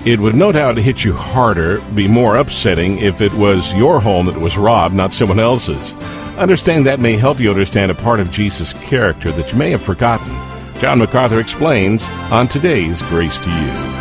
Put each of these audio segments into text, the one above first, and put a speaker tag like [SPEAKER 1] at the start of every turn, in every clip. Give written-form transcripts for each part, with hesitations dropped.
[SPEAKER 1] It would no doubt hit you harder, be more upsetting if it was your home that was robbed, not someone else's. Understanding that may help you understand a part of Jesus' character that you may have forgotten. John MacArthur explains on today's Grace to You.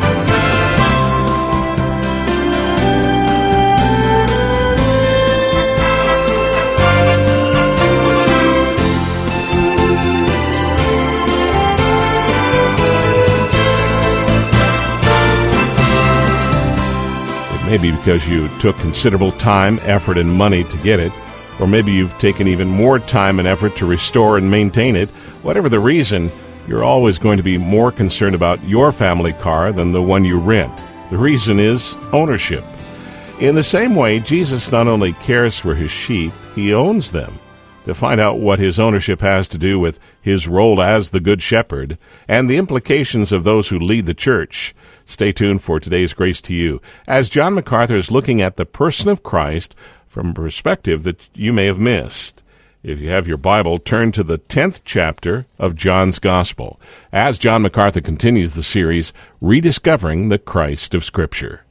[SPEAKER 1] Maybe because you took considerable time, effort, and money to get it, or maybe you've taken even more time and effort to restore and maintain it. Whatever the reason, you're always going to be more concerned about your family car than the one you rent. The reason is ownership. In the same way, Jesus not only cares for his sheep, he owns them. To find out what his ownership has to do with his role as the Good Shepherd and the implications of those who lead the church, stay tuned for today's Grace to You, as John MacArthur is looking at the person of Christ from a perspective that you may have missed. If you have your Bible, turn to the 10th chapter of John's Gospel, as John MacArthur continues the series, Rediscovering the Christ of Scripture.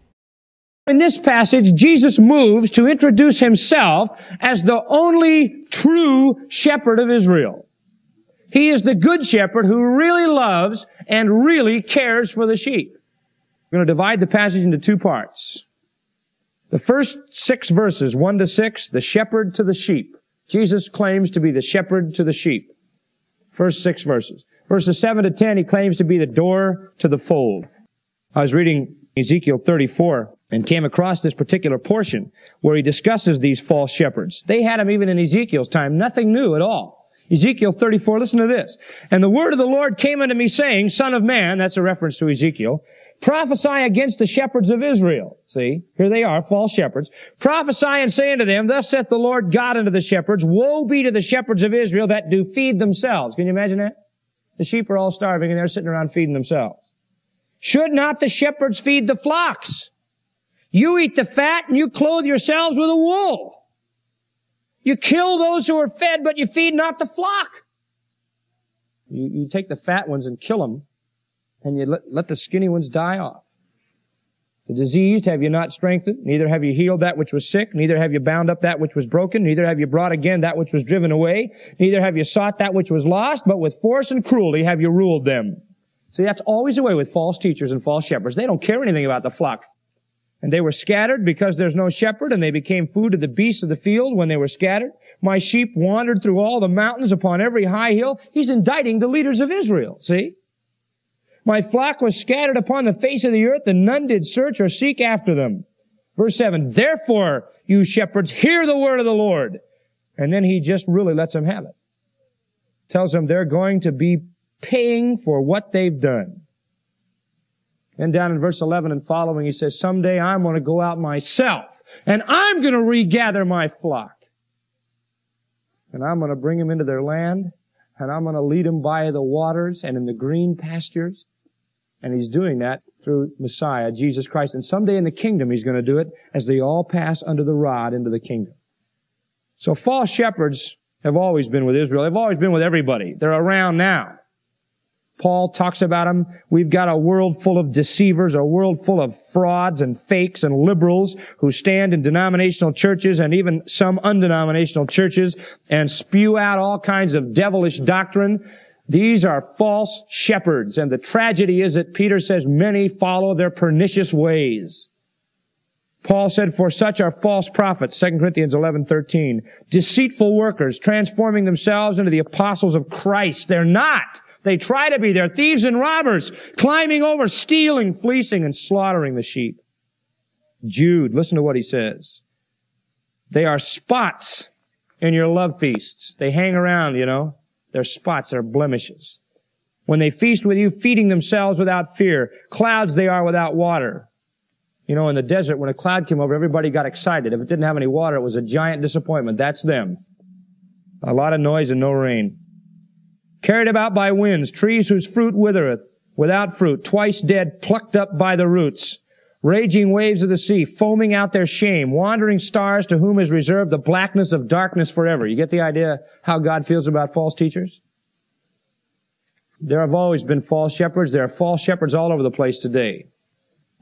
[SPEAKER 2] In this passage, Jesus moves to introduce himself as the only true shepherd of Israel. He is the good shepherd who really loves and really cares for the sheep. We're going to divide the passage into two parts. The first 6 verses, 1 to 6, the shepherd to the sheep. Jesus claims to be the shepherd to the sheep. First 6 verses. Verses 7 to 10, he claims to be the door to the fold. I was reading Ezekiel 34 and came across this particular portion where he discusses these false shepherds. They had them even in Ezekiel's time, nothing new at all. Ezekiel 34, listen to this. And the word of the Lord came unto me, saying, Son of man, that's a reference to Ezekiel, prophesy against the shepherds of Israel. See, here they are, false shepherds. Prophesy and say unto them, Thus saith the Lord God unto the shepherds, Woe be to the shepherds of Israel that do feed themselves. Can you imagine that? The sheep are all starving and they're sitting around feeding themselves. Should not the shepherds feed the flocks? You eat the fat and you clothe yourselves with the wool. You kill those who are fed, but you feed not the flock. You take the fat ones and kill them, and you let the skinny ones die off. The diseased have you not strengthened, neither have you healed that which was sick, neither have you bound up that which was broken, neither have you brought again that which was driven away, neither have you sought that which was lost, but with force and cruelty have you ruled them. See, that's always the way with false teachers and false shepherds. They don't care anything about the flock. And they were scattered because there's no shepherd, and they became food to the beasts of the field when they were scattered. My sheep wandered through all the mountains upon every high hill. He's indicting the leaders of Israel, see? My flock was scattered upon the face of the earth, and none did search or seek after them. Verse 7, Therefore, you shepherds, hear the word of the Lord. And then he just really lets them have it. Tells them they're going to be paying for what they've done. Then down in verse 11 and following, he says, Someday I'm going to go out myself, and I'm going to regather my flock. And I'm going to bring them into their land, and I'm going to lead them by the waters and in the green pastures. And he's doing that through Messiah, Jesus Christ. And someday in the kingdom, he's going to do it as they all pass under the rod into the kingdom. So false shepherds have always been with Israel. They've always been with everybody. They're around now. Paul talks about them. We've got a world full of deceivers, a world full of frauds and fakes and liberals who stand in denominational churches and even some undenominational churches and spew out all kinds of devilish doctrine. These are false shepherds. And the tragedy is that Peter says many follow their pernicious ways. Paul said, For such are false prophets, 2 Corinthians 11:13, deceitful workers, transforming themselves into the apostles of Christ. They're not. They try to be. They're thieves and robbers, climbing over, stealing, fleecing, and slaughtering the sheep. Jude, listen to what he says. They are spots in your love feasts. They hang around, you know. They're spots, they're blemishes. When they feast with you, feeding themselves without fear. Clouds they are without water. You know, in the desert, when a cloud came over, everybody got excited. If it didn't have any water, it was a giant disappointment. That's them. A lot of noise and no rain. Carried about by winds, trees whose fruit withereth, without fruit, twice dead, plucked up by the roots. Raging waves of the sea, foaming out their shame, wandering stars to whom is reserved the blackness of darkness forever. You get the idea how God feels about false teachers? There have always been false shepherds. There are false shepherds all over the place today.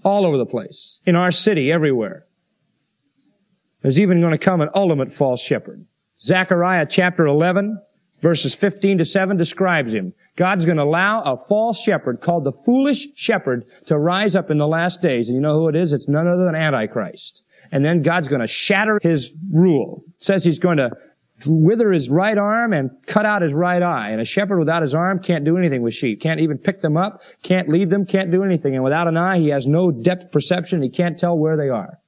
[SPEAKER 2] all over the place, in our city, everywhere. There's even going to come an ultimate false shepherd. Zechariah chapter 11, verses 15 to 7 describes him. God's going to allow a false shepherd called the foolish shepherd to rise up in the last days. And you know who it is? It's none other than Antichrist. And then God's going to shatter his rule. It says he's going to wither his right arm and cut out his right eye. And a shepherd without his arm can't do anything with sheep. Can't even pick them up, can't lead them, can't do anything. And without an eye, he has no depth perception. He can't tell where they are.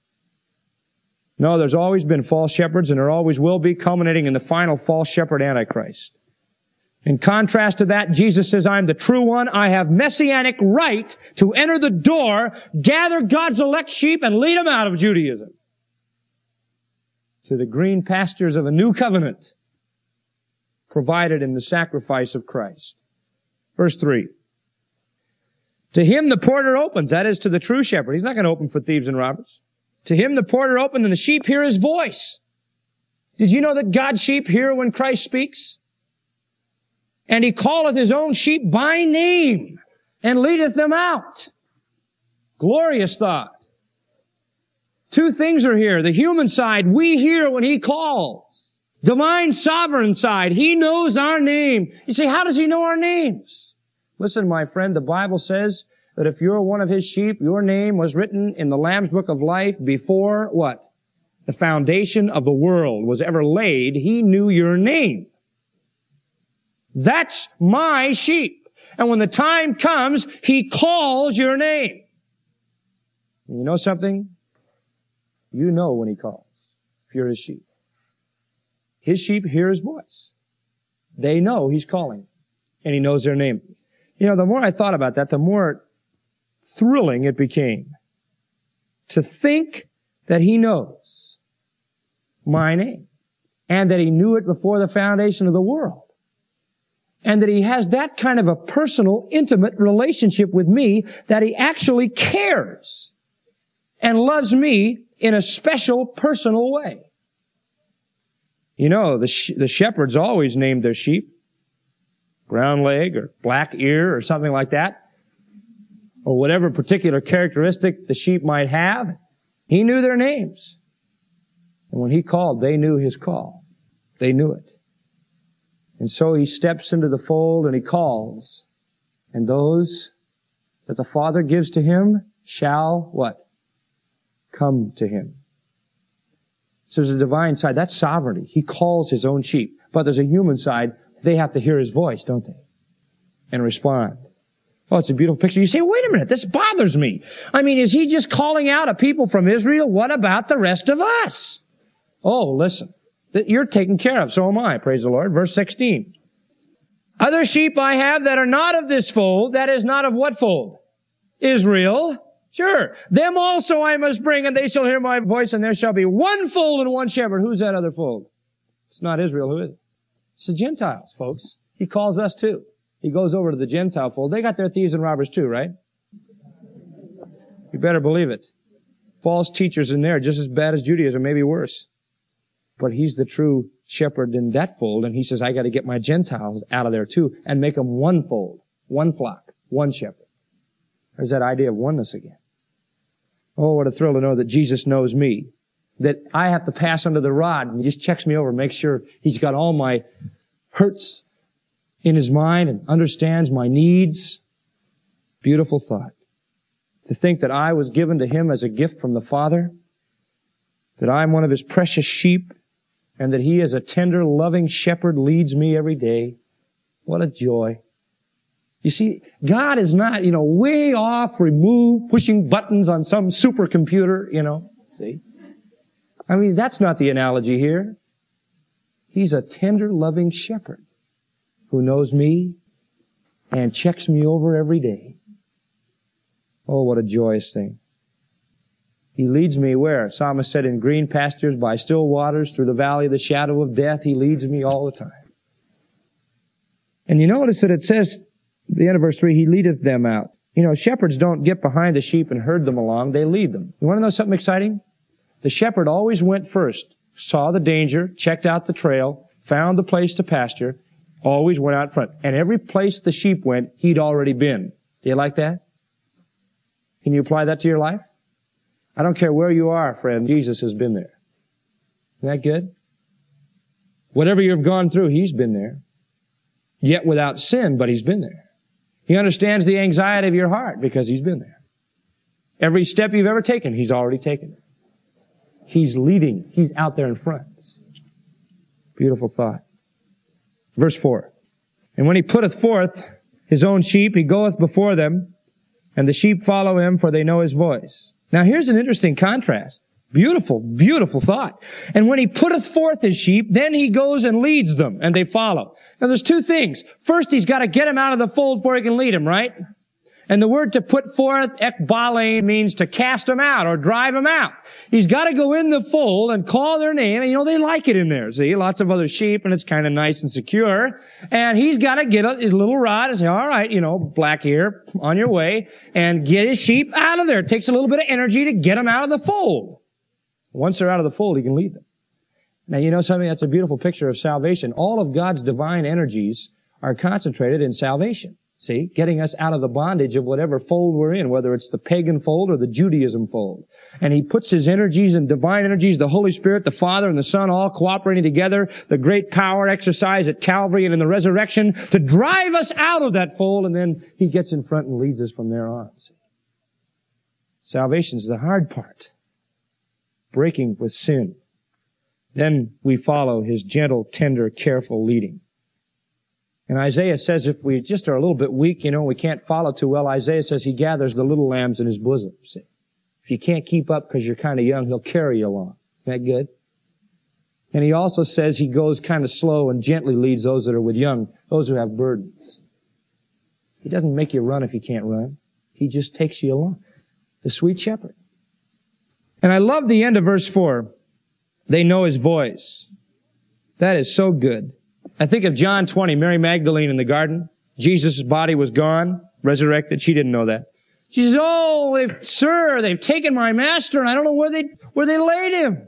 [SPEAKER 2] No, there's always been false shepherds, and there always will be, culminating in the final false shepherd, Antichrist. In contrast to that, Jesus says, I'm the true one. I have messianic right to enter the door, gather God's elect sheep, and lead them out of Judaism to the green pastures of a new covenant provided in the sacrifice of Christ. Verse 3. To him the porter opens, that is to the true shepherd. He's not going to open for thieves and robbers. To him the porter opened, and the sheep hear his voice. Did you know that God's sheep hear when Christ speaks? And he calleth his own sheep by name, and leadeth them out. Glorious thought. Two things are here. The human side, we hear when he calls. Divine sovereign side, he knows our name. You say, how does he know our names? Listen, my friend, the Bible says that if you're one of his sheep, your name was written in the Lamb's Book of Life before what? The foundation of the world was ever laid. He knew your name. That's my sheep. And when the time comes, he calls your name. And you know something? You know when he calls, if you're his sheep. His sheep hear his voice. They know he's calling, and he knows their name. You know, the more I thought about that, the more thrilling it became to think that he knows my name, and that he knew it before the foundation of the world, and that he has that kind of a personal, intimate relationship with me, that he actually cares and loves me in a special, personal way. You know, the shepherds always named their sheep brown leg or black ear or something like that, or whatever particular characteristic the sheep might have. He knew their names. And when he called, they knew his call. They knew it. And so he steps into the fold and he calls. And those that the Father gives to him shall, what? Come to him. So there's a divine side. That's sovereignty. He calls his own sheep. But there's a human side. They have to hear his voice, don't they? And respond. Oh, it's a beautiful picture. You say, wait a minute, this bothers me. I mean, is he just calling out a people from Israel? What about the rest of us? Oh, listen. You're taken care of. So am I. Praise the Lord. Verse 16. Other sheep I have that are not of this fold. That is not of what fold? Israel. Sure. Them also I must bring, and they shall hear my voice, and there shall be one fold and one shepherd. Who's that other fold? It's not Israel. Who is it? It's the Gentiles, folks. He calls us too. He goes over to the Gentile fold. They got their thieves and robbers too, right? You better believe it. False teachers in there, just as bad as Judaism, maybe worse. But he's the true shepherd in that fold, and he says, I got to get my Gentiles out of there too, and make them one fold, one flock, one shepherd. There's that idea of oneness again. Oh, what a thrill to know that Jesus knows me. That I have to pass under the rod, and he just checks me over, makes sure he's got all my hurts in his mind and understands my needs. Beautiful thought. To think that I was given to him as a gift from the Father, that I'm one of his precious sheep, and that he as a tender, loving shepherd leads me every day. What a joy. You see, God is not, way off, removed, pushing buttons on some supercomputer, see? I mean, that's not the analogy here. He's a tender, loving shepherd who knows me and checks me over every day. Oh, what a joyous thing. He leads me where? Psalmist said, in green pastures, by still waters, through the valley of the shadow of death. He leads me all the time. And you notice that it says, at the end of verse 3, he leadeth them out. Shepherds don't get behind the sheep and herd them along. They lead them. You want to know something exciting? The shepherd always went first, saw the danger, checked out the trail, found the place to pasture, always went out front. And every place the sheep went, he'd already been. Do you like that? Can you apply that to your life? I don't care where you are, friend, Jesus has been there. Isn't that good? Whatever you've gone through, He's been there. Yet without sin, but He's been there. He understands the anxiety of your heart because He's been there. Every step you've ever taken, He's already taken it. He's leading. He's out there in front. Beautiful thought. Verse 4. And when He putteth forth His own sheep, He goeth before them, and the sheep follow Him, for they know His voice. Now here's an interesting contrast. Beautiful, beautiful thought. And when He putteth forth His sheep, then He goes and leads them, and they follow. Now there's two things. First, He's got to get them out of the fold before He can lead them, right? And the word to put forth, ekbale, means to cast them out or drive them out. He's got to go in the fold and call their name. And they like it in there. See, lots of other sheep, and it's kind of nice and secure. And He's got to get his little rod and say, all right, black ear, on your way, and get His sheep out of there. It takes a little bit of energy to get them out of the fold. Once they're out of the fold, He can lead them. Now, you know something? That's a beautiful picture of salvation. All of God's divine energies are concentrated in salvation. See, getting us out of the bondage of whatever fold we're in, whether it's the pagan fold or the Judaism fold. And He puts His energies and divine energies, the Holy Spirit, the Father, and the Son, all cooperating together, the great power exercised at Calvary and in the resurrection, to drive us out of that fold, and then He gets in front and leads us from there on. Salvation is the hard part. Breaking with sin. Then we follow His gentle, tender, careful leading. And Isaiah says if we just are a little bit weak, we can't follow too well, Isaiah says He gathers the little lambs in His bosom. See? If you can't keep up because you're kind of young, He'll carry you along. Isn't that good? And He also says He goes kind of slow and gently leads those that are with young, those who have burdens. He doesn't make you run if you can't run. He just takes you along. The sweet shepherd. And I love the end of verse 4. They know His voice. That is so good. I think of John 20, Mary Magdalene in the garden. Jesus' body was gone, resurrected. She didn't know that. She says, Sir, they've taken my master, and I don't know where they laid Him.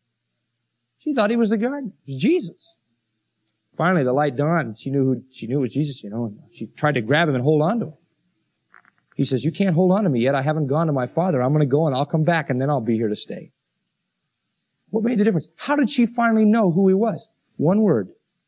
[SPEAKER 2] She thought He was the gardener. It was Jesus. Finally, the light dawned. She knew it was Jesus, and she tried to grab Him and hold on to Him. He says, you can't hold on to me yet. I haven't gone to my Father. I'm going to go and I'll come back, and then I'll be here to stay. What made the difference? How did she finally know who He was? One word.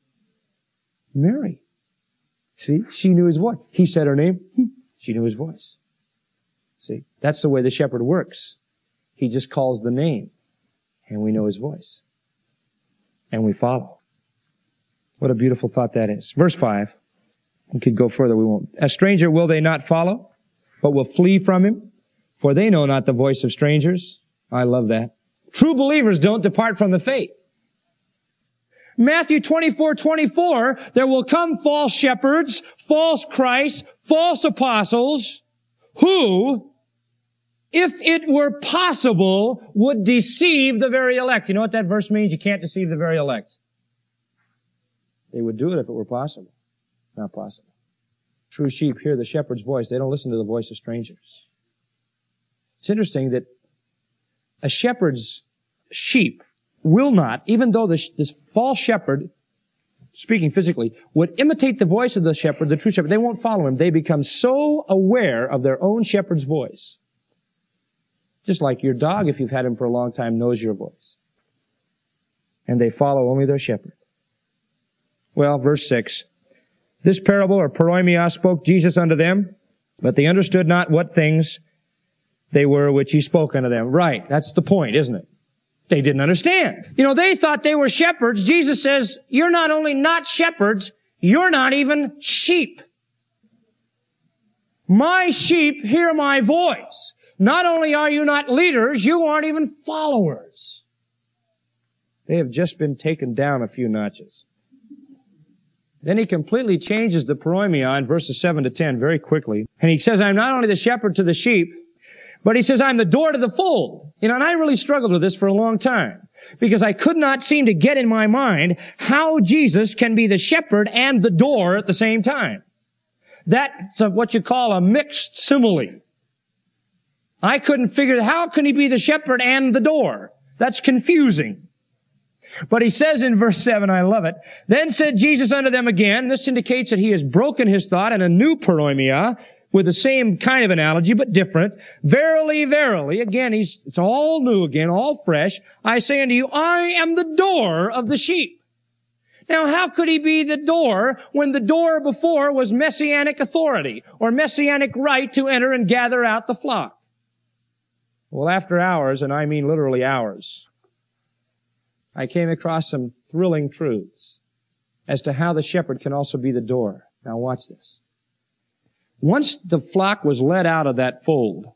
[SPEAKER 2] Mary. See, she knew His voice. He said her name. She knew His voice. See, that's the way the shepherd works. He just calls the name, and we know His voice. And we follow. What a beautiful thought that is. Verse 5. We could go further, we won't. A stranger will they not follow, but will flee from him, for they know not the voice of strangers. I love that. True believers don't depart from the faith. Matthew 24:24, there will come false shepherds, false Christs, false apostles, who, if it were possible, would deceive the very elect. You know what that verse means? You can't deceive the very elect. They would do it if it were possible. Not possible. True sheep hear the shepherd's voice. They don't listen to the voice of strangers. It's interesting that a shepherd's sheep will not, even though this false shepherd, speaking physically, would imitate the voice of the shepherd, the true shepherd, they won't follow him. They become so aware of their own shepherd's voice. Just like your dog, if you've had him for a long time, knows your voice. And they follow only their shepherd. Well, verse 6. This parable, or paroimia, spoke Jesus unto them, but they understood not what things they were which He spoke unto them. Right, that's the point, isn't it? They didn't understand. They thought they were shepherds. Jesus says, you're not only not shepherds, you're not even sheep. My sheep hear my voice. Not only are you not leaders, you aren't even followers. They have just been taken down a few notches. Then He completely changes the paroimia in verses 7 to 10 very quickly. And He says, I'm not only the shepherd to the sheep, but He says, I'm the door to the fold. And I really struggled with this for a long time, because I could not seem to get in my mind how Jesus can be the shepherd and the door at the same time. That's what you call a mixed simile. I couldn't figure out how can He be the shepherd and the door. That's confusing. But He says in verse 7, I love it, then said Jesus unto them again, this indicates that He has broken His thought, and a new paroimia, with the same kind of analogy, but different. Verily, verily, again, it's all new again, all fresh. I say unto you, I am the door of the sheep. Now, how could he be the door when the door before was messianic authority or messianic right to enter and gather out the flock? Well, after hours, and I mean literally hours, I came across some thrilling truths as to how the shepherd can also be the door. Now watch this. Once the flock was led out of that fold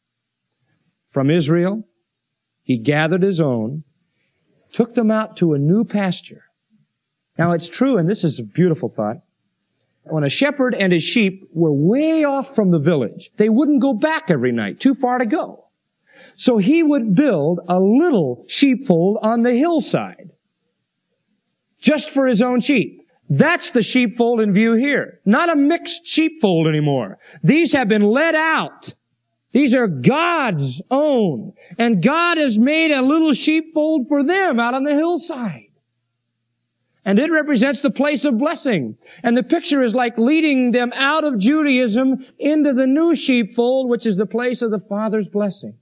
[SPEAKER 2] from Israel, he gathered his own, took them out to a new pasture. Now it's true, and this is a beautiful thought, when a shepherd and his sheep were way off from the village, they wouldn't go back every night, too far to go. So he would build a little sheepfold on the hillside, just for his own sheep. That's the sheepfold in view here. Not a mixed sheepfold anymore. These have been let out. These are God's own. And God has made a little sheepfold for them out on the hillside. And it represents the place of blessing. And the picture is like leading them out of Judaism into the new sheepfold, which is the place of the Father's blessing.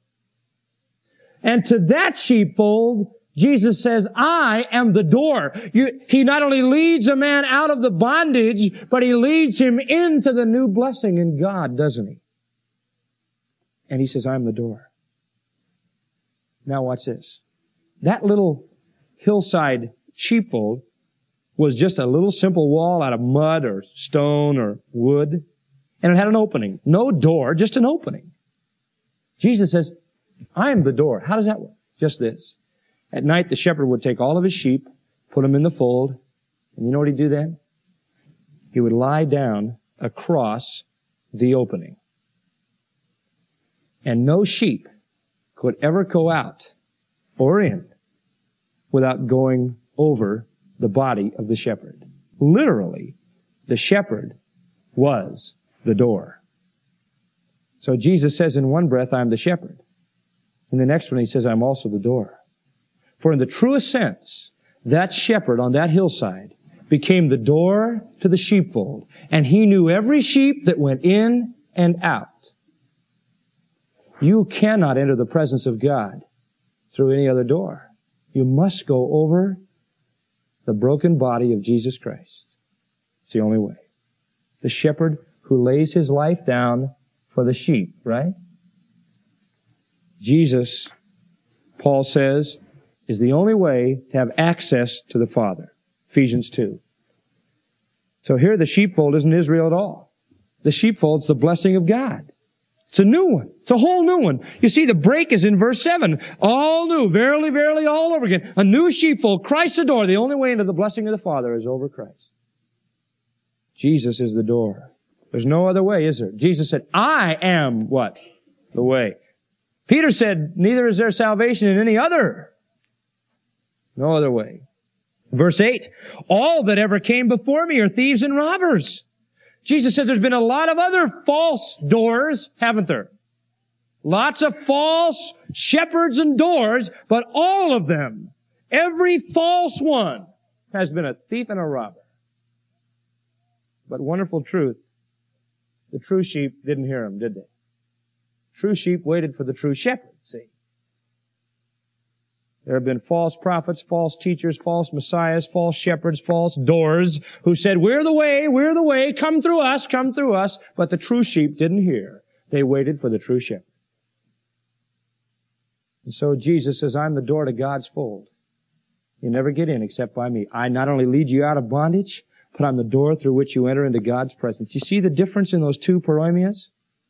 [SPEAKER 2] And to that sheepfold, Jesus says, I am the door. He not only leads a man out of the bondage, but he leads him into the new blessing in God, doesn't he? And he says, I'm the door. Now watch this. That little hillside sheepfold was just a little simple wall out of mud or stone or wood. And it had an opening. No door, just an opening. Jesus says, I am the door. How does that work? Just this. At night, the shepherd would take all of his sheep, put them in the fold, and you know what he'd do then? He would lie down across the opening. And no sheep could ever go out or in without going over the body of the shepherd. Literally, the shepherd was the door. So Jesus says in one breath, I'm the shepherd. In the next one, he says, I'm also the door. For in the truest sense, that shepherd on that hillside became the door to the sheepfold. And he knew every sheep that went in and out. You cannot enter the presence of God through any other door. You must go over the broken body of Jesus Christ. It's the only way. The shepherd who lays his life down for the sheep, right? Jesus, Paul says, is the only way to have access to the Father. Ephesians 2. So here the sheepfold isn't Israel at all. The sheepfold's the blessing of God. It's a new one. It's a whole new one. You see, the break is in verse 7. All new. Verily, verily, all over again. A new sheepfold. Christ the door. The only way into the blessing of the Father is over Christ. Jesus is the door. There's no other way, is there? Jesus said, I am what? The way. Peter said, neither is there salvation in any other. No other way. Verse 8, all that ever came before me are thieves and robbers. Jesus said there's been a lot of other false doors, haven't there? Lots of false shepherds and doors, but all of them, every false one, has been a thief and a robber. But wonderful truth, the true sheep didn't hear him, did they? True sheep waited for the true shepherd, see? There have been false prophets, false teachers, false messiahs, false shepherds, false doors who said, we're the way, come through us. But the true sheep didn't hear. They waited for the true shepherd. And so Jesus says, I'm the door to God's fold. You never get in except by me. I not only lead you out of bondage, but I'm the door through which you enter into God's presence. You see the difference in those two paroimias?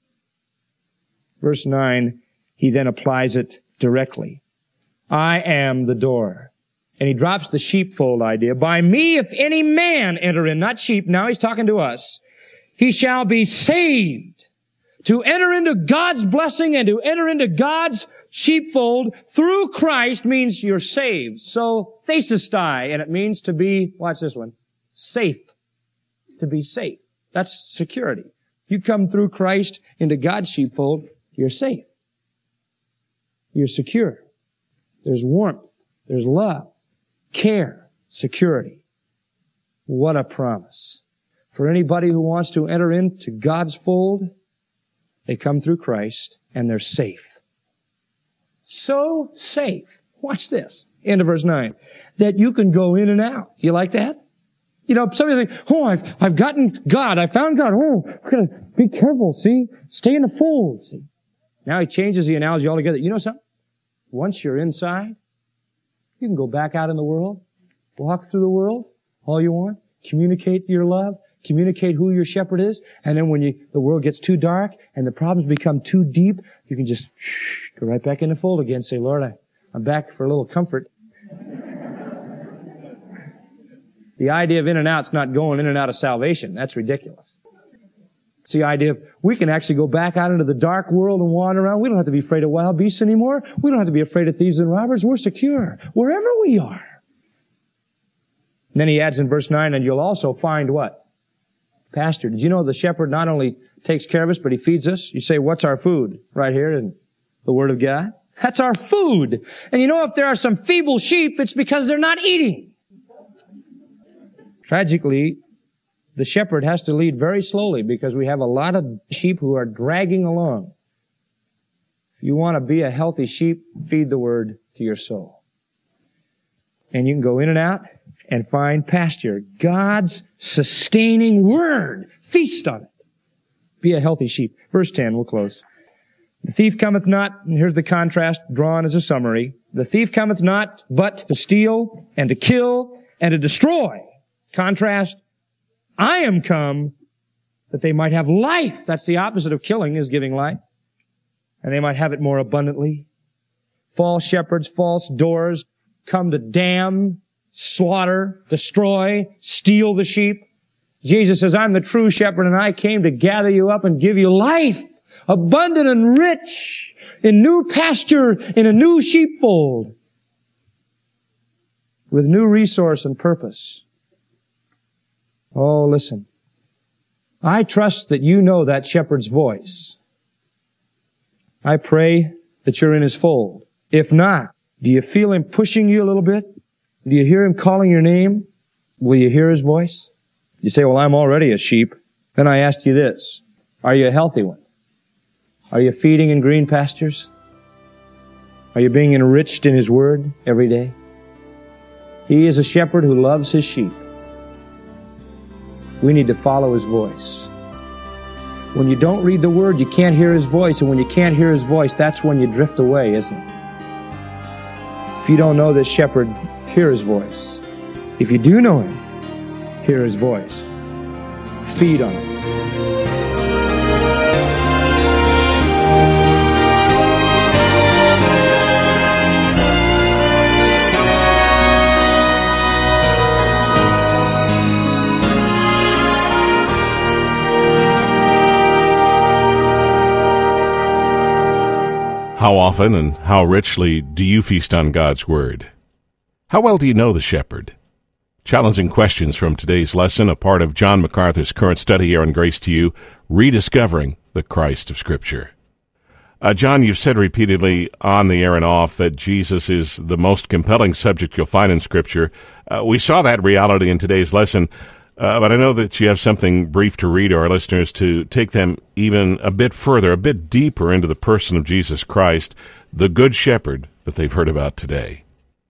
[SPEAKER 2] Verse 9, he then applies it directly. I am the door. And he drops the sheepfold idea. By me, if any man enter in, not sheep, now he's talking to us, he shall be saved. To enter into God's blessing and to enter into God's sheepfold through Christ means you're saved. So, thesestai, and it means to be, watch this one, safe. To be safe. That's security. You come through Christ into God's sheepfold, you're safe. You're secure. There's warmth. There's love. Care. Security. What a promise. For anybody who wants to enter into God's fold, They come through Christ, and they're safe. So safe. Watch this. End of verse 9. That you can go in and out. Do you like that? You know, some of you think, oh, I've gotten God. I found God. Oh, I've got to be careful, see? Stay in the fold, see? Now he changes the analogy altogether. You know something? Once you're inside, you can go back out in the world, walk through the world all you want, communicate your love, communicate who your shepherd is, and then when the world gets too dark and the problems become too deep, you can just go right back in the fold again. Say, Lord, I'm back for a little comfort. The idea of in and out's not going in and out of salvation. That's ridiculous. It's the idea of we can actually go back out into the dark world and wander around. We don't have to be afraid of wild beasts anymore. We don't have to be afraid of thieves and robbers. We're secure wherever we are. And then he adds in verse 9, and you'll also find what? Pasture. Did you know the shepherd not only takes care of us, but he feeds us? You say, what's our food? Right here in the Word of God. That's our food. And you know, if there are some feeble sheep, it's because they're not eating. Tragically, the shepherd has to lead very slowly because we have a lot of sheep who are dragging along. If you want to be a healthy sheep, feed the Word to your soul. And you can go in and out and find pasture. God's sustaining Word. Feast on it. Be a healthy sheep. Verse 10, we'll close. The thief cometh not, and here's the contrast drawn as a summary. The thief cometh not but to steal and to kill and to destroy. Contrast, I am come that they might have life. That's the opposite of killing, is giving life. And they might have it more abundantly. False shepherds, false doors come to damn, slaughter, destroy, steal the sheep. Jesus says, I'm the true shepherd, and I came to gather you up and give you life, abundant and rich, in new pasture, in a new sheepfold, with new resource and purpose. Oh, listen. I trust that you know that shepherd's voice. I pray that you're in his fold. If not, do you feel him pushing you a little bit? Do you hear him calling your name? Will you hear his voice? You say, well, I'm already a sheep. Then I ask you this. Are you a healthy one? Are you feeding in green pastures? Are you being enriched in his word every day? He is a shepherd who loves his sheep. We need to follow his voice. When you don't read the Word, you can't hear his voice. And when you can't hear his voice, that's when you drift away, isn't it? If you don't know this shepherd, hear his voice. If you do know him, hear his voice. Feed on him.
[SPEAKER 1] How often and how richly do you feast on God's Word? How well do you know the shepherd? Challenging questions from today's lesson, a part of John MacArthur's current study here on Grace to You, Rediscovering the Christ of Scripture. John, you've said repeatedly on the air and off that Jesus is the most compelling subject you'll find in Scripture. We saw that reality in today's lesson, but I know that you have something brief to read to our listeners to take them even a bit further, a bit deeper into the person of Jesus Christ, the Good Shepherd that they've heard about today.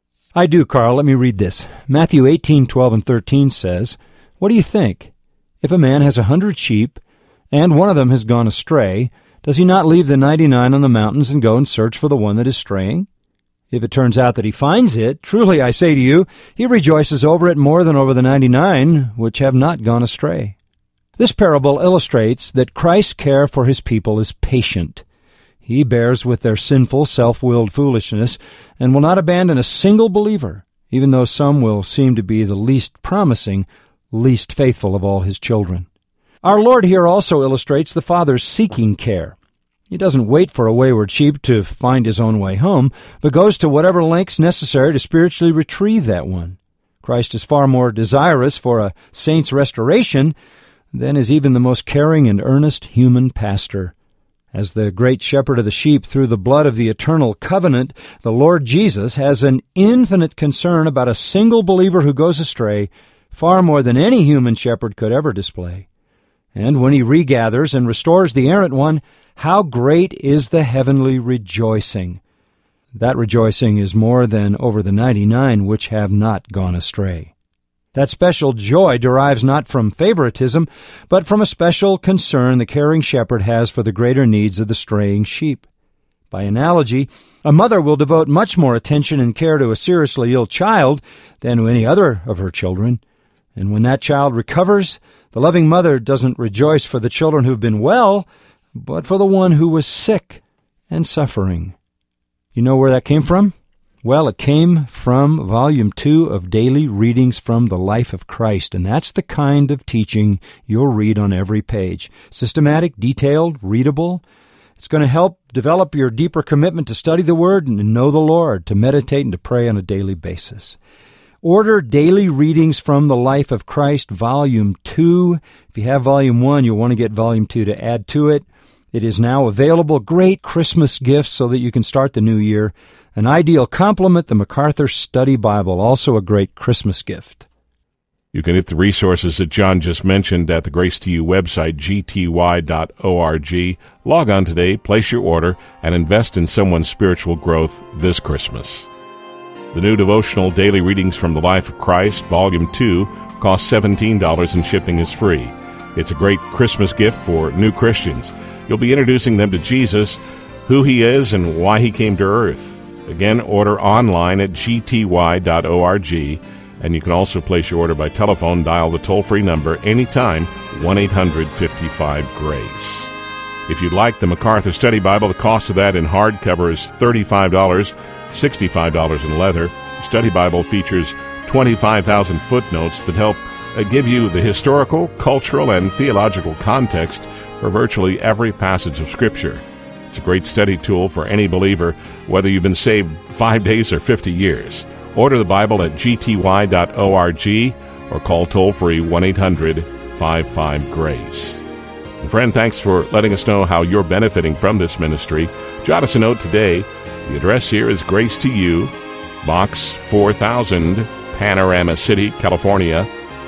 [SPEAKER 3] I do, Carl. Let me read this. Matthew 18:12 and 13 says, What do you think? If a man has 100 sheep, and one of them has gone astray, does he not leave the 99 on the mountains and go and search for the one that is straying? If it turns out that he finds it, truly I say to you, he rejoices over it more than over the 99 which have not gone astray. This parable illustrates that Christ's care for his people is patient. He bears with their sinful, self-willed foolishness and will not abandon a single believer, even though some will seem to be the least promising, least faithful of all his children. Our Lord here also illustrates the Father's seeking care. He doesn't wait for a wayward sheep to find his own way home, but goes to whatever lengths necessary to spiritually retrieve that one. Christ is far more desirous for a saint's restoration than is even the most caring and earnest human pastor. As the great shepherd of the sheep through the blood of the eternal covenant, the Lord Jesus has an infinite concern about a single believer who goes astray, far more than any human shepherd could ever display. And when he regathers and restores the errant one, how great is the heavenly rejoicing. That rejoicing is more than over the 99 which have not gone astray. That special joy derives not from favoritism, but from a special concern the caring shepherd has for the greater needs of the straying sheep. By analogy, a mother will devote much more attention and care to a seriously ill child than to any other of her children. And when that child recovers, the loving mother doesn't rejoice for the children who've been well, but for the one who was sick and suffering. You know where that came from? Well, it came from Volume 2 of Daily Readings from the Life of Christ, and that's the kind of teaching you'll read on every page. Systematic, detailed, readable. It's going to help develop your deeper commitment to study the Word and to know the Lord, to meditate and to pray on a daily basis. Order Daily Readings from the Life of Christ, Volume 2. If you have Volume 1, you'll want to get Volume 2 to add to it. It is now available. Great Christmas gifts so that you can start the new year. An ideal complement, the MacArthur Study Bible, also a great Christmas gift.
[SPEAKER 1] You can hit the resources that John just mentioned at the Grace to You website, gty.org. Log on today, place your order, and invest in someone's spiritual growth this Christmas. The new devotional Daily Readings from the Life of Christ, Volume 2, costs $17 and shipping is free. It's a great Christmas gift for new Christians. You'll be introducing them to Jesus, who He is, and why He came to earth. Again, order online at gty.org, and you can also place your order by telephone. Dial the toll-free number anytime, 1-800-55-GRACE. If you'd like the MacArthur Study Bible, the cost of that in hardcover is $35, $65 in leather. The Study Bible features 25,000 footnotes that help give you the historical, cultural, and theological context for virtually every passage of Scripture. It's a great study tool for any believer, whether you've been saved 5 days or 50 years. Order the Bible at gty.org or call toll-free 1-800-55-GRACE. And friend, thanks for letting us know how you're benefiting from this ministry. Jot us a note today. The address here is Grace to You, Box 4000, Panorama City, California,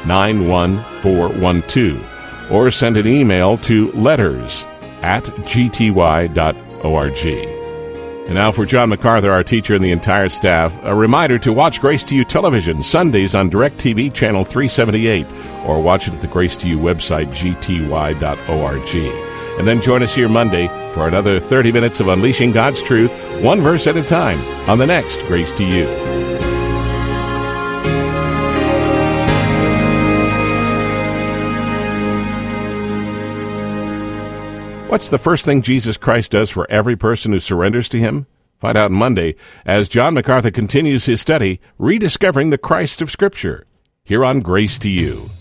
[SPEAKER 1] 91412. Or send an email to letters@gty.org. And now for John MacArthur, our teacher, and the entire staff, a reminder to watch Grace to You television Sundays on DirecTV Channel 378, or watch it at the Grace to You website, gty.org. And then join us here Monday for another 30 minutes of unleashing God's truth, one verse at a time, on the next Grace to You. What's the first thing Jesus Christ does for every person who surrenders to Him? Find out Monday as John MacArthur continues his study, Rediscovering the Christ of Scripture, here on Grace to You.